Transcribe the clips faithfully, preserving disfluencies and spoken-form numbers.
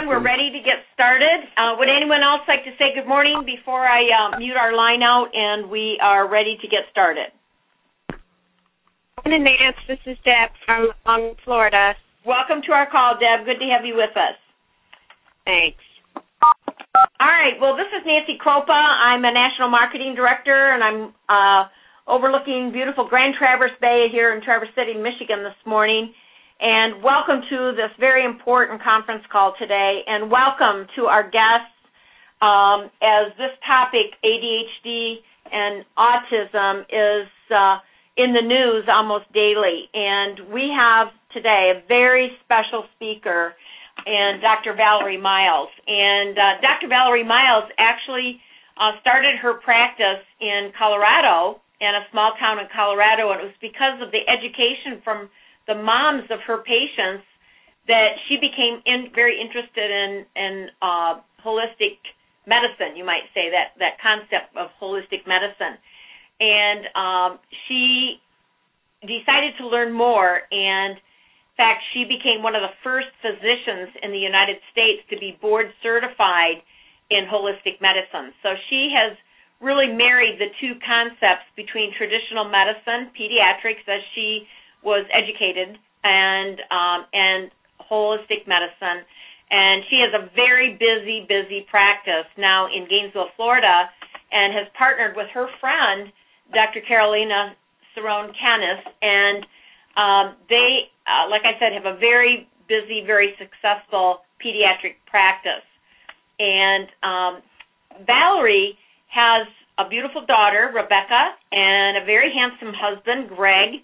everyone. We're ready to get started. Uh, would anyone else like to say good morning before I uh, mute our line out and we are ready to get started? Good morning, Nance. This is Deb from um, Florida. Welcome to our call, Deb. Good to have you with us. Thanks. All right. Well, this is Nancy Kropa. I'm a National Marketing Director, and I'm uh, overlooking beautiful Grand Traverse Bay here in Traverse City, Michigan this morning. And welcome to this very important conference call today, and welcome to our guests um, as this topic, A D H D and autism, is uh, in the news almost daily. And we have today a very special speaker, and Doctor Valerie Miles. And uh, Doctor Valerie Miles actually uh, started her practice in Colorado, in a small town in Colorado, and it was because of the education from the moms of her patients that she became in, very interested in, in uh, holistic medicine, you might say, that, that concept of holistic medicine. And um, she decided to learn more, and in fact, she became one of the first physicians in the United States to be board certified in holistic medicine. So she has really married the two concepts between traditional medicine, pediatrics, as she was educated, and um, and holistic medicine. And she has a very busy, busy practice now in Gainesville, Florida, and has partnered with her friend, Doctor Carolina Cerrone-Canis, and um, they, uh, like I said, have a very busy, very successful pediatric practice. And um, Valerie has a beautiful daughter, Rebecca, and a very handsome husband, Greg,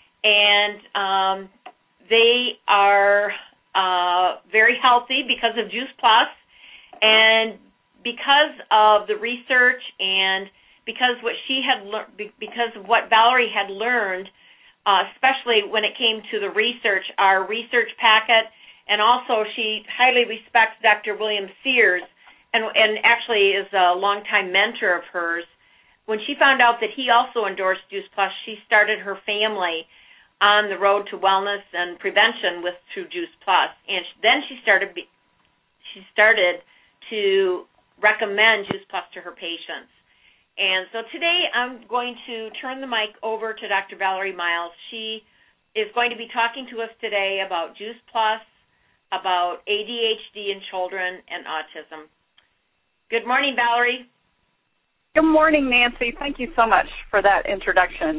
and um, they are uh, very healthy because of Juice Plus, and because of the research, and because what she had learned, because of what Valerie had learned, uh, especially when it came to the research, our research packet, and also she highly respects Doctor William Sears, and, and actually is a longtime mentor of hers. When she found out that he also endorsed Juice Plus, she started her family on the road to wellness and prevention with through Juice Plus, and then she started she started to recommend Juice Plus to her patients. And so today I'm going to turn the mic over to Doctor Valerie Miles. She is going to be talking to us today about Juice Plus, about A D H D in children, and autism. Good morning, Valerie. Good morning, Nancy. Thank you so much for that introduction.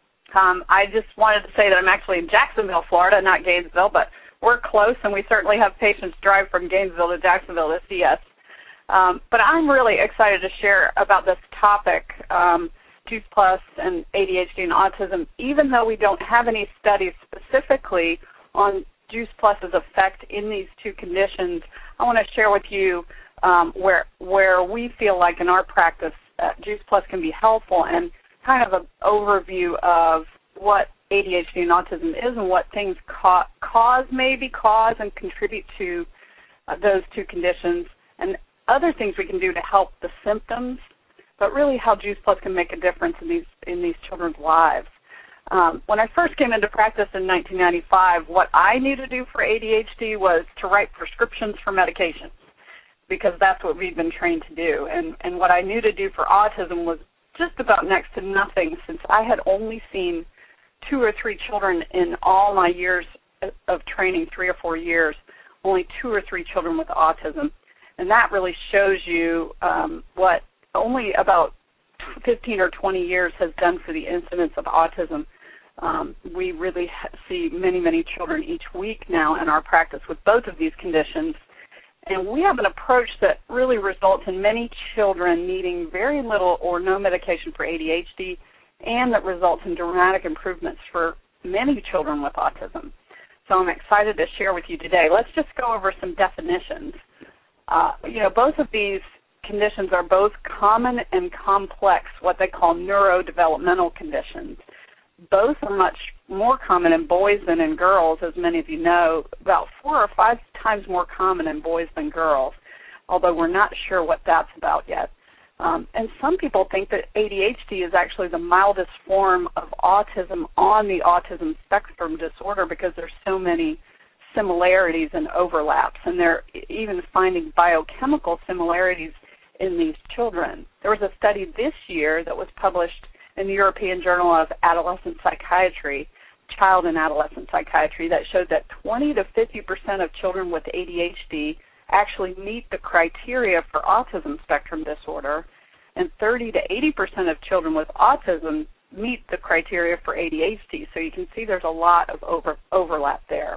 Um, I just wanted to say that I'm actually in Jacksonville, Florida, not Gainesville, but we're close, and we certainly have patients drive from Gainesville to Jacksonville to see us. Um, but I'm really excited to share about this topic, um, Juice Plus and A D H D and autism, even though we don't have any studies specifically on Juice Plus's effect in these two conditions. I want to share with you um, where where we feel like in our practice uh, Juice Plus can be helpful, and kind of an overview of what A D H D and autism is and what things ca- cause, maybe cause and contribute to uh, those two conditions, and other things we can do to help the symptoms, but really how Juice Plus can make a difference in these in these children's lives. Um, when I first came into practice in nineteen ninety-five, what I knew to do for A D H D was to write prescriptions for medications, because that's what we've been trained to do. And, and what I knew to do for autism was just about next to nothing, since I had only seen two or three children in all my years of training, three or four years, only two or three children with autism. And that really shows you um, what only about fifteen or twenty years has done for the incidence of autism. Um, we really see many, many children each week now in our practice with both of these conditions. And we have an approach that really results in many children needing very little or no medication for A D H D, and that results in dramatic improvements for many children with autism. So I'm excited to share with you today. Let's just go over some definitions. Uh, you know, both of these conditions are both common and complex, what they call neurodevelopmental conditions. Both are much more common in boys than in girls, as many of you know, about four or five times more common in boys than girls, although we're not sure what that's about yet. Um, and some people think that A D H D is actually the mildest form of autism on the autism spectrum disorder because there's so many similarities and overlaps, and they're even finding biochemical similarities in these children. There was a study this year that was published in the European Journal of Adolescent Psychiatry, Child and Adolescent Psychiatry, that showed that twenty to fifty percent of children with A D H D actually meet the criteria for autism spectrum disorder, and thirty to eighty percent of children with autism meet the criteria for A D H D. So you can see there's a lot of over, overlap there.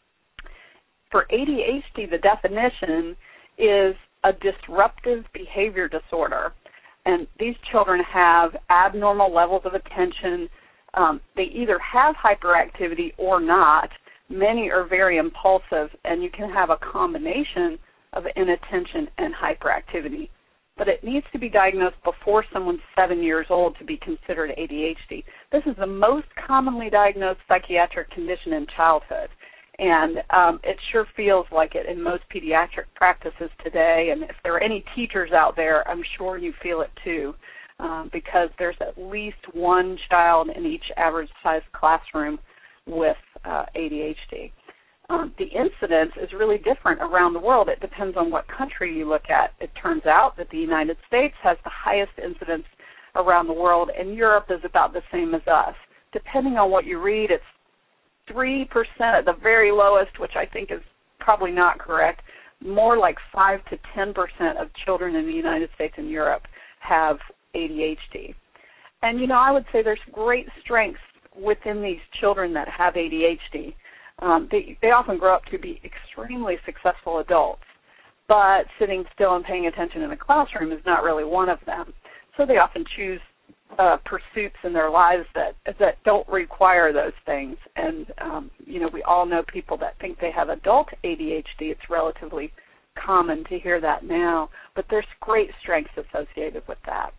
For A D H D, the definition is a disruptive behavior disorder, and these children have abnormal levels of attention. Um, they either have hyperactivity or not. Many are very impulsive, and you can have a combination of inattention and hyperactivity. But it needs to be diagnosed before someone's seven years old to be considered A D H D. This is the most commonly diagnosed psychiatric condition in childhood, and um, it sure feels like it in most pediatric practices today. And if there are any teachers out there, I'm sure you feel it too, um, because there's at least one child in each average-sized classroom with uh, A D H D. Um, the incidence is really different around the world. It depends on what country you look at. It turns out that the United States has the highest incidence around the world, and Europe is about the same as us. Depending on what you read, it's three percent at the very lowest, which I think is probably not correct. More like five to ten percent of children in the United States and Europe have A D H D. And, you know, I would say there's great strengths within these children that have A D H D. Um, they, they often grow up to be extremely successful adults, but sitting still and paying attention in a classroom is not really one of them. So they often choose uh, pursuits in their lives that that don't require those things. And, um, you know, we all know people that think they have adult A D H D. It's relatively common to hear that now, but there's great strengths associated with that.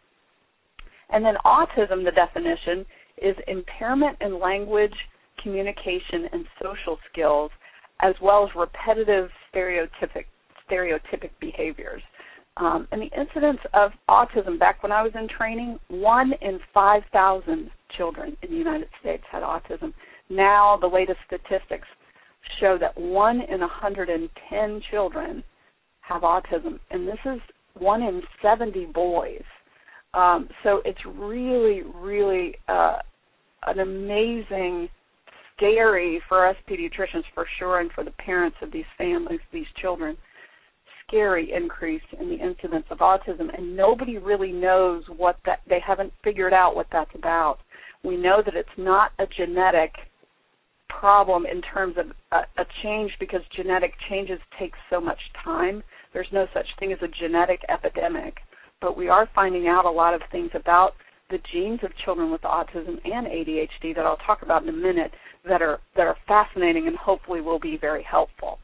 And then autism, the definition, is impairment in language, communication, and social skills, as well as repetitive stereotypic stereotypic behaviors. Um, and the incidence of autism, back when I was in training, one in five thousand children in the United States had autism. Now the latest statistics show that one in one hundred ten children have autism, and this is one in seventy boys. Um, so it's really, really uh, an amazing, scary for us pediatricians for sure, and for the parents of these families, these children, scary increase in the incidence of autism, and nobody really knows what that, they haven't figured out what that's about. We know that it's not a genetic problem in terms of a, a change, because genetic changes take so much time. There's no such thing as a genetic epidemic, but we are finding out a lot of things about the genes of children with autism and A D H D that I'll talk about in a minute that are that are fascinating and hopefully will be very helpful.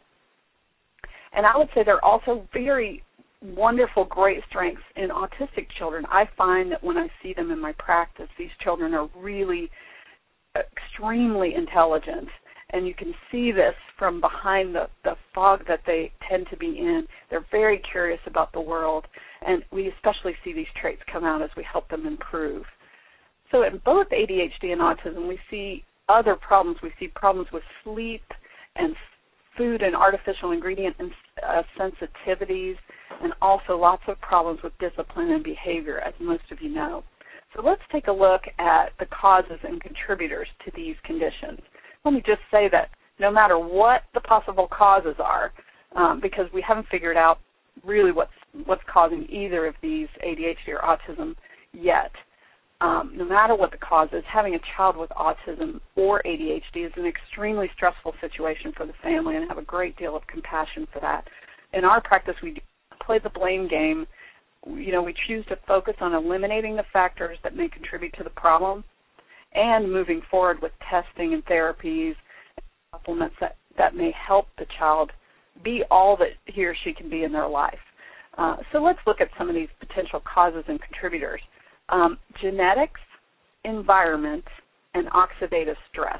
And I would say there are also very wonderful, great strengths in autistic children. I find that when I see them in my practice, these children are really extremely intelligent, and you can see this from behind the, the fog that they tend to be in. They're very curious about the world, and we especially see these traits come out as we help them improve. So in both A D H D and autism, we see other problems. We see problems with sleep and food and artificial ingredient and uh, sensitivities, and also lots of problems with discipline and behavior, as most of you know. So let's take a look at the causes and contributors to these conditions. Let me just say that no matter what the possible causes are, um, because we haven't figured out really what's what's causing either of these, A D H D or autism, yet, um, no matter what the cause is, having a child with autism or A D H D is an extremely stressful situation for the family, and I have a great deal of compassion for that. In our practice, we play the blame game. You know, we choose to focus on eliminating the factors that may contribute to the problem and moving forward with testing and therapies and supplements that, that may help the child be all that he or she can be in their life. Uh, so let's look at some of these potential causes and contributors. Um, genetics, environment, and oxidative stress.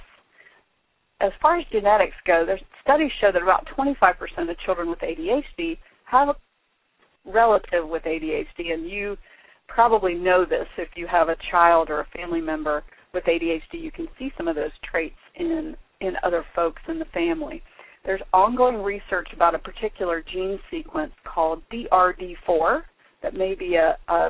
As far as genetics go, there's studies show that about twenty-five percent of children with A D H D have a relative with A D H D, and you probably know this if you have a child or a family member with A D H D. You can see some of those traits in, in other folks in the family. there's ongoing research about a particular gene sequence called D R D four that may be a, a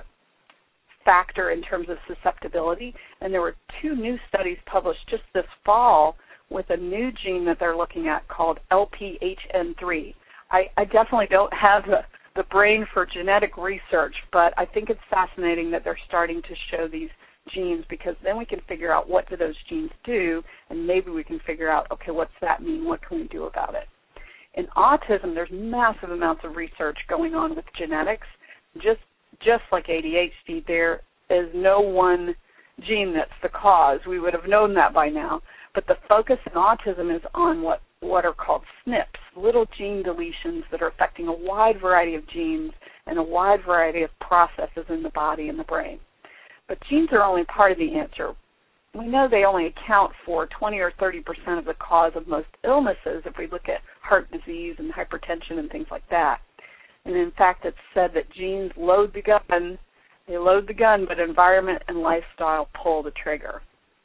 factor in terms of susceptibility. And there were two new studies published just this fall with a new gene that they're looking at called L P H N three. I, I definitely don't have the, the brain for genetic research, but I think it's fascinating that they're starting to show these genes, because then we can figure out what do those genes do, and maybe we can figure out, okay, what's that mean? What can we do about it? In autism, there's massive amounts of research going on with genetics. Just just like A D H D, there is no one gene that's the cause. We would have known that by now. But the focus in autism is on what, what are called S N Ps, little gene deletions that are affecting a wide variety of genes and a wide variety of processes in the body and the brain. But genes are only part of the answer. We know they only account for twenty or thirty percent of the cause of most illnesses if we look at heart disease and hypertension and things like that. And in fact, it's said that genes load the gun, they load the gun, but environment and lifestyle pull the trigger.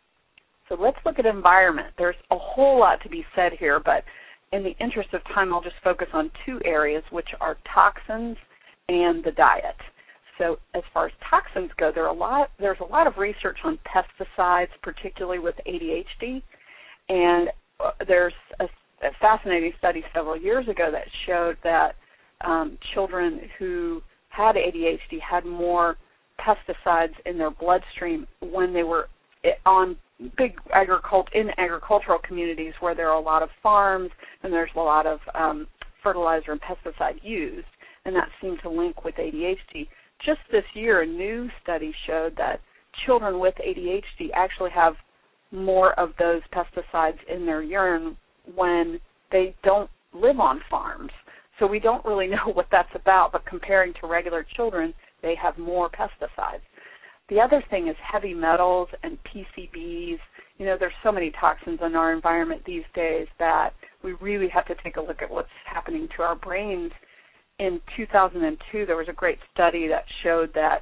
So let's look at environment. There's a whole lot to be said here, but in the interest of time, I'll just focus on two areas, which are toxins and the diet. So as far as toxins go, there are a lot, there's a lot of research on pesticides, particularly with A D H D, and there's a, a fascinating study several years ago that showed that um, children who had A D H D had more pesticides in their bloodstream when they were on big agricult in agricultural communities where there are a lot of farms and there's a lot of um, fertilizer and pesticide used, and that seemed to link with A D H D. Just this year, a new study showed that children with A D H D actually have more of those pesticides in their urine when they don't live on farms. So we don't really know what that's about, but comparing to regular children, they have more pesticides. The other thing is heavy metals and P C Bs. You know, there's so many toxins in our environment these days that we really have to take a look at what's happening to our brains. In two thousand two, there was a great study that showed that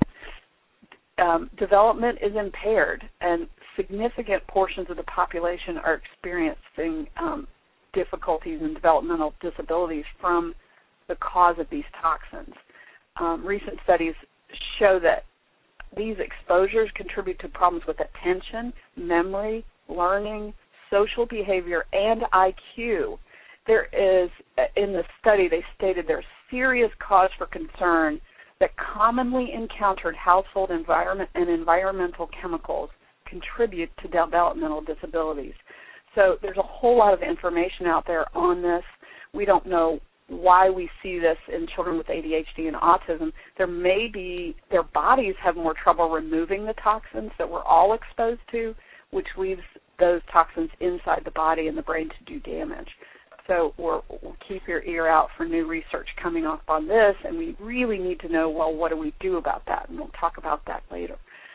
um, development is impaired, and significant portions of the population are experiencing um, difficulties and developmental disabilities from the cause of these toxins. Um, recent studies show that these exposures contribute to problems with attention, memory, learning, social behavior, and I Q. There is, in the study, they stated there's serious cause for concern that commonly encountered household environment and environmental chemicals contribute to developmental disabilities. So there's a whole lot of information out there on this. We don't know why we see this in children with A D H D and autism. There may be, their bodies have more trouble removing the toxins that we're all exposed to, which leaves those toxins inside the body and the brain to do damage. So we're, we'll keep your ear out for new research coming up on this, and we really need to know, well, what do we do about that? And we'll talk about that later.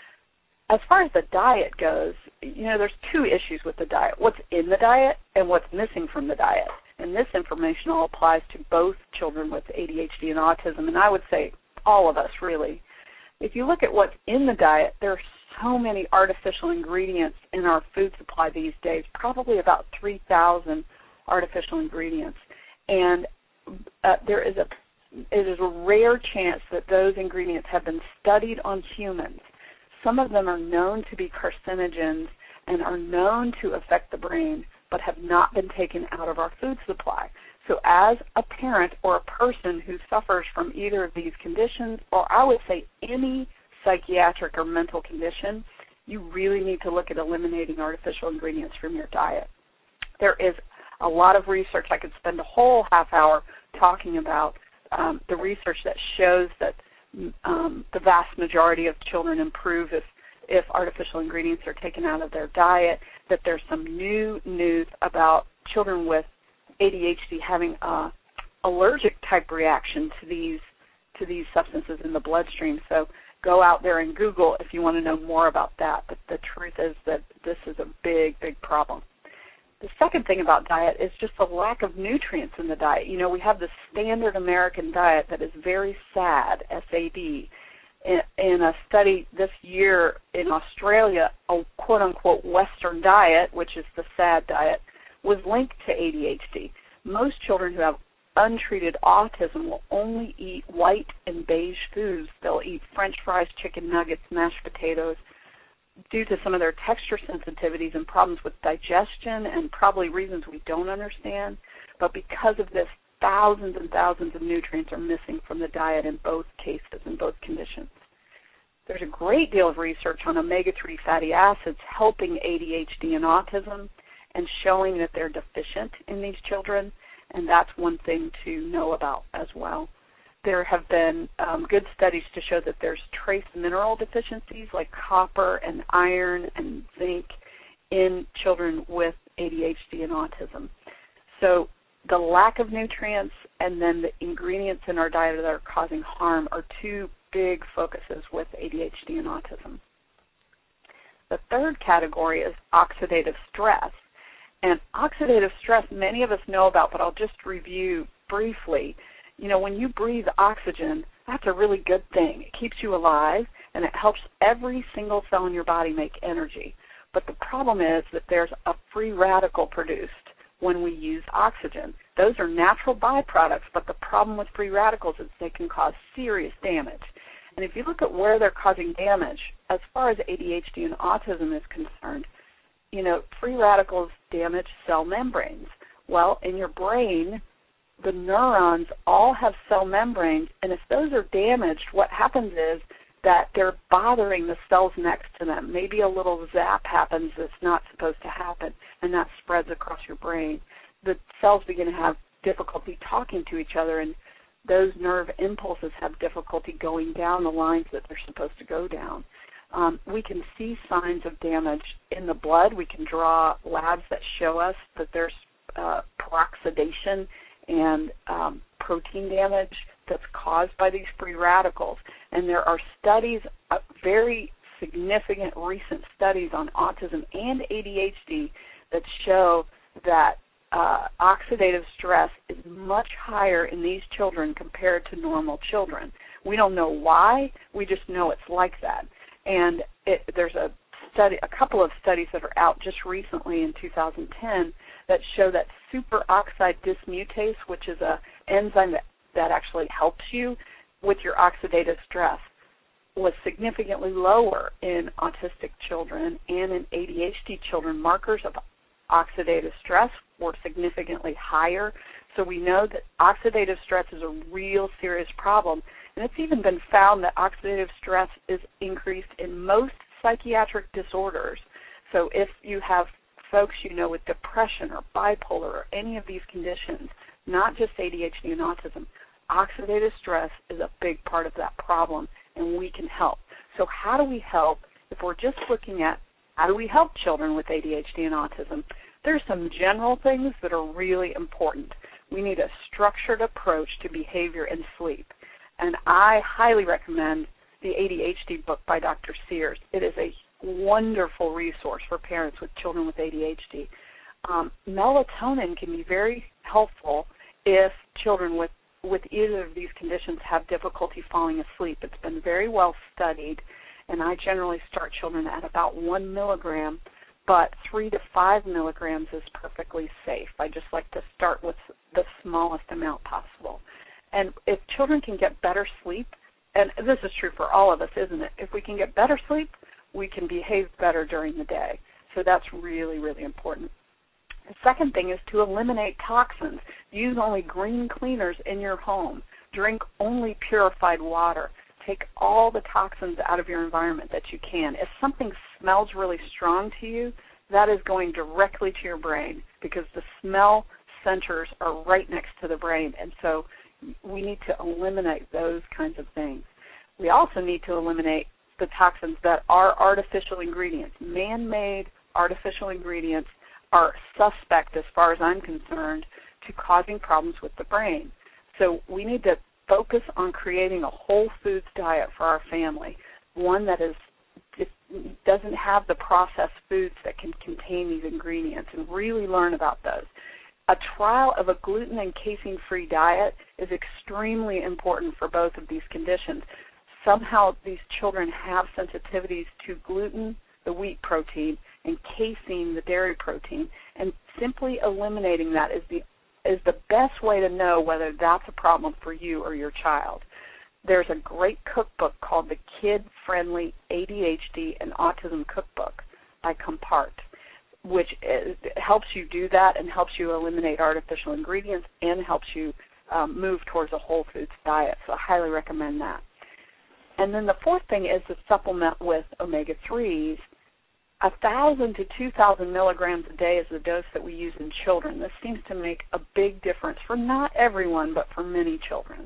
As far as the diet goes, you know, there's two issues with the diet, what's in the diet and what's missing from the diet. And this information all applies to both children with A D H D and autism, and I would say all of us, really. If you look at what's in the diet, there are so many artificial ingredients in our food supply these days, probably about three thousand artificial ingredients. And uh, there is a it is a rare chance that those ingredients have been studied on humans. Some of them are known to be carcinogens and are known to affect the brain, but have not been taken out of our food supply. So as a parent or a person who suffers from either of these conditions, or I would say any psychiatric or mental condition, you really need to look at eliminating artificial ingredients from your diet. There is a lot of research. I could spend a whole half hour talking about um, the research that shows that um, the vast majority of children improve if if artificial ingredients are taken out of their diet, that there's some new news about children with A D H D having a allergic type reaction to these to these substances in the bloodstream. So go out there and Google if you want to know more about that. But the truth is that this is a big, big problem. The second thing about diet is just the lack of nutrients in the diet. You know, we have the standard American diet that is very sad, S A D. In, in a study this year in Australia, a quote-unquote Western diet, which is the SAD diet, was linked to A D H D. most children who have untreated autism will only eat white and beige foods. They'll eat French fries, chicken nuggets, mashed potatoes, due to some of their texture sensitivities and problems with digestion and probably reasons we don't understand. But because of this, thousands and thousands of nutrients are missing from the diet in both cases, in both conditions. There's a great deal of research on omega three fatty acids helping A D H D and autism and showing that they're deficient in these children, and that's one thing to know about as well. There have been um, good studies to show that there's trace mineral deficiencies like copper and iron and zinc in children with A D H D and autism. So the lack of nutrients and then the ingredients in our diet that are causing harm are two big focuses with A D H D and autism. The third category is oxidative stress. And oxidative stress, many of us know about, but I'll just review briefly. You know, when you breathe oxygen, that's a really good thing. It keeps you alive, and it helps every single cell in your body make energy. But the problem is that there's a free radical produced when we use oxygen. Those are natural byproducts, but the problem with free radicals is they can cause serious damage. And if you look at where they're causing damage, as far as A D H D and autism is concerned, you know, free radicals damage cell membranes. Well, in your brain, the neurons all have cell membranes, and if those are damaged, what happens is that they're bothering the cells next to them. Maybe a little zap happens that's not supposed to happen, and that spreads across your brain. The cells begin to have difficulty talking to each other, and those nerve impulses have difficulty going down the lines that they're supposed to go down. Um, we can see signs of damage in the blood. We can draw labs that show us that there's uh, peroxidation and um, protein damage that's caused by these free radicals. And there are studies, uh, very significant recent studies on autism and A D H D that show that uh, oxidative stress is much higher in these children compared to normal children. We don't know why, we just know it's like that. And it, there's a study, a couple of studies that are out just recently in two thousand ten that show that superoxide dismutase, which is an enzyme that, that actually helps you with your oxidative stress, was significantly lower in autistic children and in A D H D children. Markers of oxidative stress were significantly higher. So we know that oxidative stress is a real serious problem. And it's even been found that oxidative stress is increased in most psychiatric disorders. So if you have folks you know with depression or bipolar or any of these conditions, not just A D H D and autism, oxidative stress is a big part of that problem, and we can help. So how do we help? If we're just looking at how do we help children with A D H D and autism, there's some general things that are really important. We need a structured approach to behavior and sleep. And I highly recommend the A D H D book by Doctor Sears. It is a wonderful resource for parents with children with A D H D. Um, melatonin can be very helpful if children with, with either of these conditions have difficulty falling asleep. It's been very well studied, and I generally start children at about one milligram, but three to five milligrams is perfectly safe. I just like to start with the smallest amount possible. And if children can get better sleep, and this is true for all of us, isn't it? If we can get better sleep, we can behave better during the day. So that's really, really important. The second thing is to eliminate toxins. Use only green cleaners in your home. Drink only purified water. Take all the toxins out of your environment that you can. If something smells really strong to you, that is going directly to your brain because the smell centers are right next to the brain. And so we need to eliminate those kinds of things. We also need to eliminate the toxins that are artificial ingredients. Man-made artificial ingredients are suspect, as far as I'm concerned, to causing problems with the brain. So we need to focus on creating a whole foods diet for our family, one that is doesn't have the processed foods that can contain these ingredients, and really learn about those. A trial of a gluten and casein-free diet is extremely important for both of these conditions. Somehow these children have sensitivities to gluten, the wheat protein, and casein, the dairy protein, and simply eliminating that is the is the best way to know whether that's a problem for you or your child. There's a great cookbook called the Kid Friendly A D H D and Autism Cookbook by Compart, which is, helps you do that and helps you eliminate artificial ingredients and helps you um, move towards a whole foods diet. So I highly recommend that. And then the fourth thing is to supplement with omega threes. A thousand to two thousand milligrams a day is the dose that we use in children. This seems to make a big difference for not everyone, but for many children.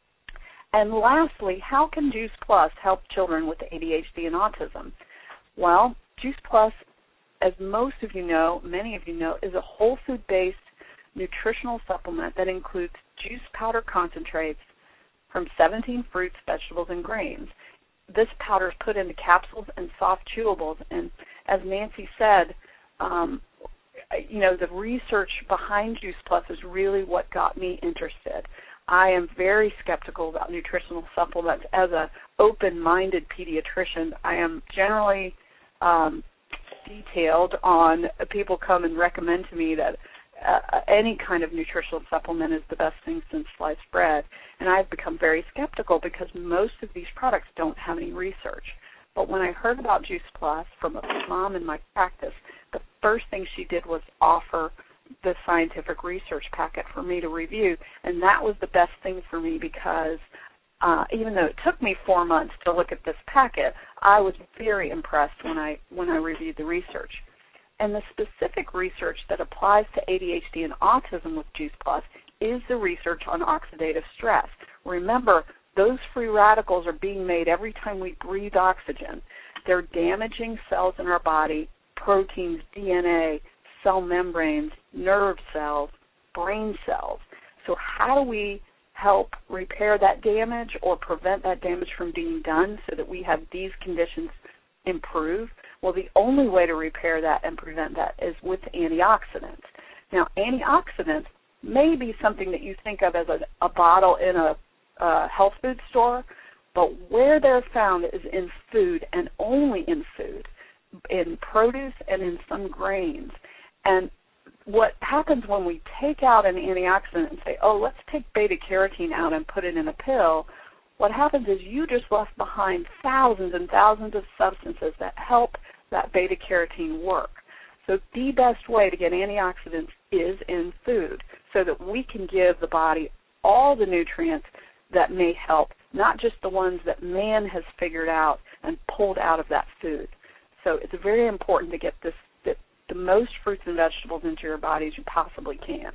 And lastly, how can Juice Plus help children with A D H D and autism? Well, Juice Plus, as most of you know, many of you know, is a whole food-based nutritional supplement that includes juice powder concentrates from seventeen fruits, vegetables, and grains. This powder is put into capsules and soft chewables, and as Nancy said, um, you know, the research behind Juice Plus is really what got me interested. I am very skeptical about nutritional supplements. As an open-minded pediatrician, I am generally um, detailed on people come and recommend to me that uh, any kind of nutritional supplement is the best thing since sliced bread. And I've become very skeptical because most of these products don't have any research. But when I heard about Juice Plus from a mom in my practice, the first thing she did was offer the scientific research packet for me to review, and that was the best thing for me because uh, even though it took me four months to look at this packet, I was very impressed when I when I reviewed the research. And the specific research that applies to A D H D and autism with Juice Plus is the research on oxidative stress. Remember, those free radicals are being made every time we breathe oxygen. They're damaging cells in our body, proteins, D N A, cell membranes, nerve cells, brain cells. So how do we help repair that damage or prevent that damage from being done so that we have these conditions improve? Well, the only way to repair that and prevent that is with antioxidants. Now, antioxidants may be something that you think of as a, a bottle in a uh, health food store, but where they're found is in food and only in food, in produce and in some grains. And what happens when we take out an antioxidant and say, oh, let's take beta-carotene out and put it in a pill, what happens is you just left behind thousands and thousands of substances that help that beta-carotene work. So the best way to get antioxidants is in food so that we can give the body all the nutrients that may help, not just the ones that man has figured out and pulled out of that food. So it's very important to get this the, the most fruits and vegetables into your body as you possibly can.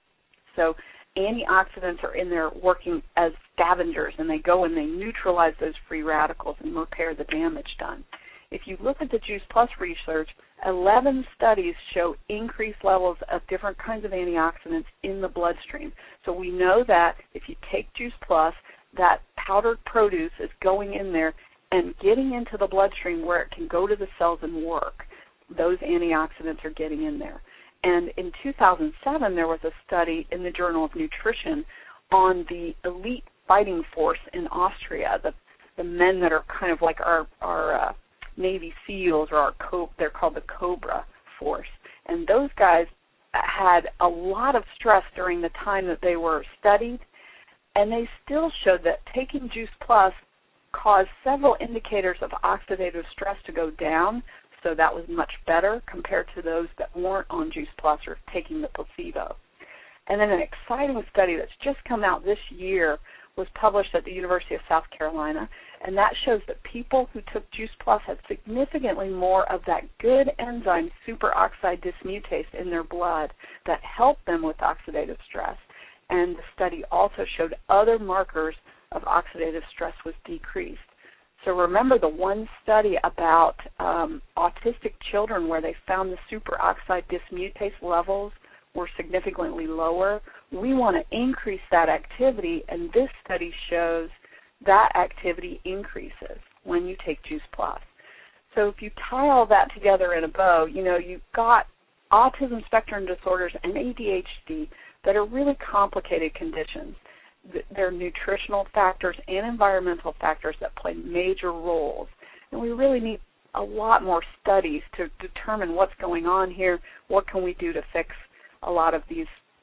So antioxidants are in there working as scavengers, and they go and they neutralize those free radicals and repair the damage done. If you look at the Juice Plus research, eleven studies show increased levels of different kinds of antioxidants in the bloodstream. So we know that if you take Juice Plus, that powdered produce is going in there and getting into the bloodstream where it can go to the cells and work. Those antioxidants are getting in there. And in two thousand seven, there was a study in the Journal of Nutrition on the elite fighting force in Austria, the, the men that are kind of like our, our uh, Navy SEALs, or our co- they're called the Cobra Force. And those guys had a lot of stress during the time that they were studied, and they still showed that taking Juice Plus caused several indicators of oxidative stress to go down, so that was much better compared to those that weren't on Juice Plus or taking the placebo. And then an exciting study that's just come out this year was published at the University of South Carolina, and that shows that people who took Juice Plus had significantly more of that good enzyme superoxide dismutase in their blood that helped them with oxidative stress. And the study also showed other markers of oxidative stress was decreased. So remember the one study about um, autistic children where they found the superoxide dismutase levels were significantly lower? We want to increase that activity, and this study shows that activity increases when you take Juice Plus. So if you tie all that together in a bow, you know, you've got autism spectrum disorders and A D H D that are really complicated conditions. There are nutritional factors and environmental factors that play major roles. And we really need a lot more studies to determine what's going on here, what can we do to fix a lot of these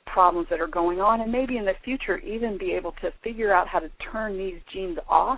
problems that are going on, and maybe in the future even be able to figure out how to turn these genes off.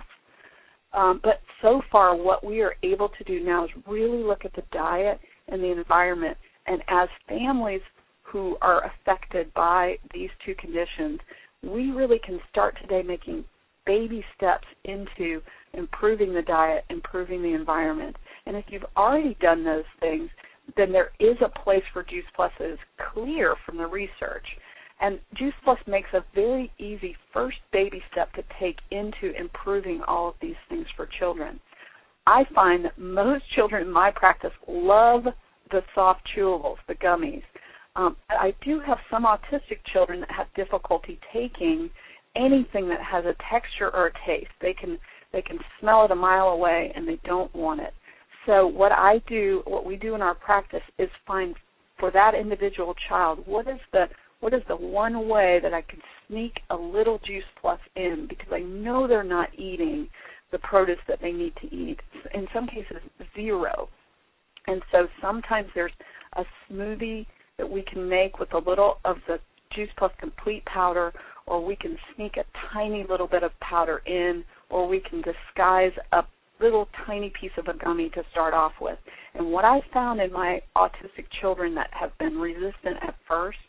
Um, but so far what we are able to do now is really look at the diet and the environment. And as families who are affected by these two conditions, we really can start today making baby steps into improving the diet, improving the environment. And if you've already done those things, then there is a place for Juice Plus that is clear from the research. And Juice Plus makes a very easy first baby step to take into improving all of these things for children. I find that most children in my practice love the soft chewables, the gummies. Um, I do have some autistic children that have difficulty taking anything that has a texture or a taste. They can they can smell it a mile away and they don't want it. So what I do, what we do in our practice is find for that individual child, what is the what is the one way that I can sneak a little Juice Plus in, because I know they're not eating the produce that they need to eat. In some cases, zero. And so sometimes there's a smoothie that we can make with a little of the Juice Plus Complete powder, or we can sneak a tiny little bit of powder in, or we can disguise a little tiny piece of a gummy to start off with. And what I found in my autistic children that have been resistant at first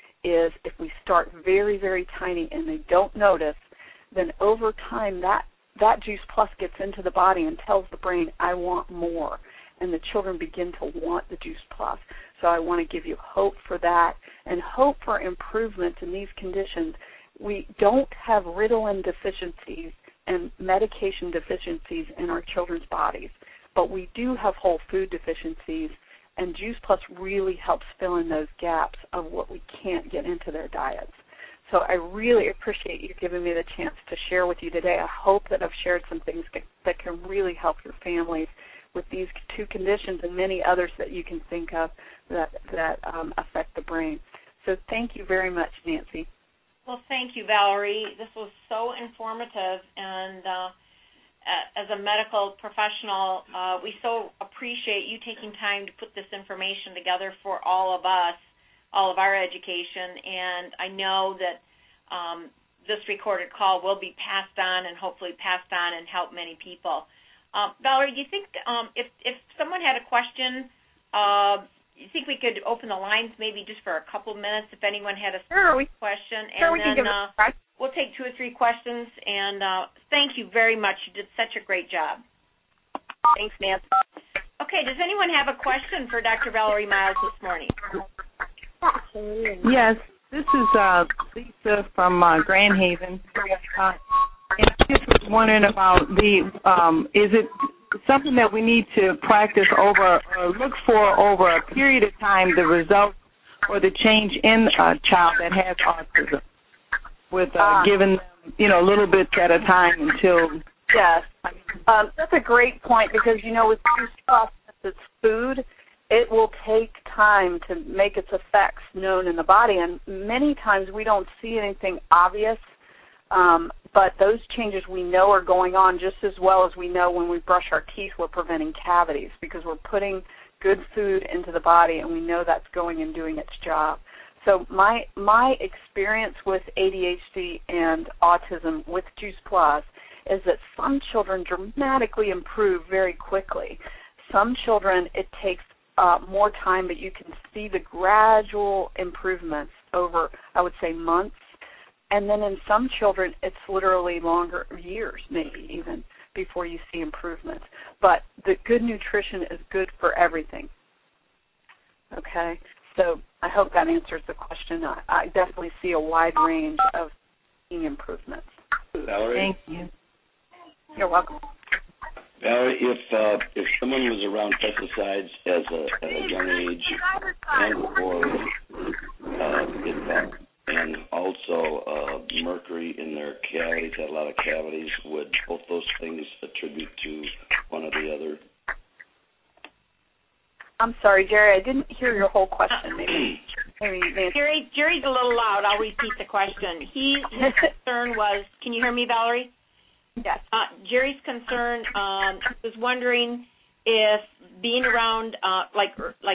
is if we start very, very tiny and they don't notice, then over time that, that Juice Plus gets into the body and tells the brain, I want more. And the children begin to want the Juice Plus. So I want to give you hope for that and hope for improvement in these conditions. We don't have Ritalin deficiencies and medication deficiencies in our children's bodies, but we do have whole food deficiencies, and Juice Plus really helps fill in those gaps of what we can't get into their diets. So I really appreciate you giving me the chance to share with you today. I hope that I've shared some things that can really help your families with these two conditions and many others that you can think of that, that um, affect the brain. So thank you very much, Nancy. Well, thank you, Valerie. This was so informative, and uh, as a medical professional, uh, we so appreciate you taking time to put this information together for all of us, all of our education, and I know that um, this recorded call will be passed on and hopefully passed on and help many people. Uh, Valerie, do you think um, if, if someone had a question, uh, you think we could open the lines maybe just for a couple of minutes if anyone had a sure, we, question? Sure, and we then can give uh, it a we'll take two or three questions. And uh, thank you very much. You did such a great job. Thanks, Nancy. Okay, does anyone have a question for Doctor Valerie Miles this morning? Yes, this is uh, Lisa from uh, Grand Haven. Uh, and I just was wondering about the, um, is it something that we need to practice over or look for over a period of time, the results or the change in a child that has autism, with uh, uh, giving them, you know, little bits at a time until... Yes. Um, that's a great point because, you know, with Juice Plus, it's food, it will take time to make its effects known in the body, and many times we don't see anything obvious, um, but those changes we know are going on just as well as we know when we brush our teeth we're preventing cavities because we're putting good food into the body and we know that's going and doing its job. So my my experience with A D H D and autism with Juice Plus is that some children dramatically improve very quickly. Some children, it takes uh, more time, but you can see the gradual improvements over, I would say, months. And then in some children, it's literally longer, years maybe even, before you see improvements. But the good nutrition is good for everything. Okay? So I hope that answers the question. I, I definitely see a wide range of seeing improvements. Valerie? Thank you. You're welcome. Valerie, if uh, if someone was around pesticides as a, at a young age and or uh, if, uh, and also uh, mercury in their cavities, had a lot of cavities, would both those things attribute to one or the other? I'm sorry, Jerry, I didn't hear your whole question. Maybe, maybe Jerry, Jerry's a little loud. I'll repeat the question. He, his concern was, can you hear me, Valerie? Yes. Uh, Jerry's concern um, was wondering if being around, uh, like like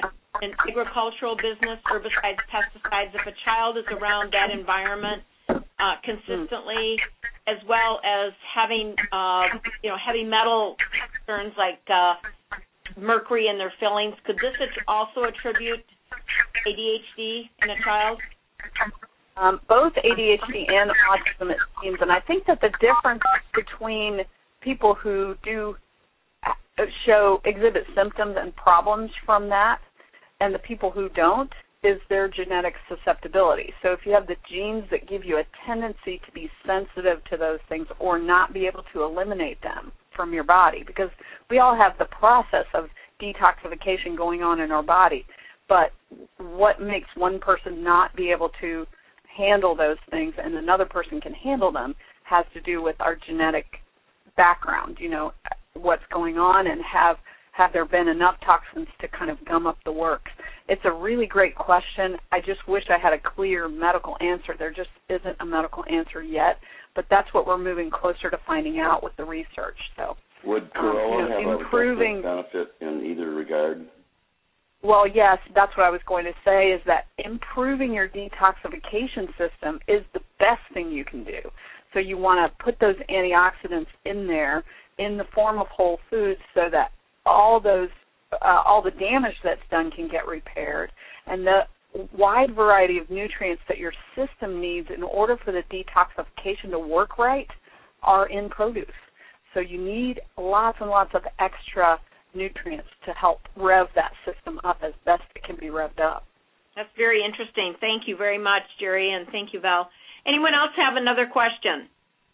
an agricultural business, herbicides, pesticides, if a child is around that environment uh, consistently, as well as having, uh, you know, heavy metal concerns like uh, mercury in their fillings, could this also attribute A D H D in a child? Um, both A D H D and autism, it seems, and I think that the difference between people who do show, exhibit symptoms and problems from that and the people who don't is their genetic susceptibility. So if you have the genes that give you a tendency to be sensitive to those things or not be able to eliminate them from your body, because we all have the process of detoxification going on in our body, but what makes one person not be able to handle those things and another person can handle them has to do with our genetic background, you know, what's going on, and have have there been enough toxins to kind of gum up the works. It's a really great question. I just wish I had a clear medical answer. There just isn't a medical answer yet, but that's what we're moving closer to finding out with the research. So, would Chlorella um, you know, have improving, a benefit in either regard? Well, yes, that's what I was going to say, is that improving your detoxification system is the best thing you can do. So you want to put those antioxidants in there in the form of whole foods so that all those, uh, all the damage that's done can get repaired, and the wide variety of nutrients that your system needs in order for the detoxification to work right are in produce. So you need lots and lots of extra nutrients to help rev that system up as best it can be revved up. That's very interesting. Thank you very much, Jerry, and thank you, Val. Anyone else have another question?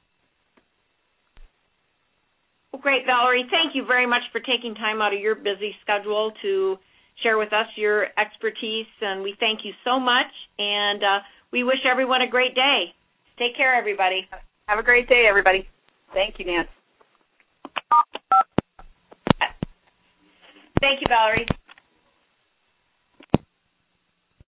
Well, great, Valerie. Thank you very much for taking time out of your busy schedule to share with us your expertise, and we thank you so much, and uh, we wish everyone a great day. Take care, everybody. Have a great day, everybody. Thank you, Nancy. Thank you, Valerie.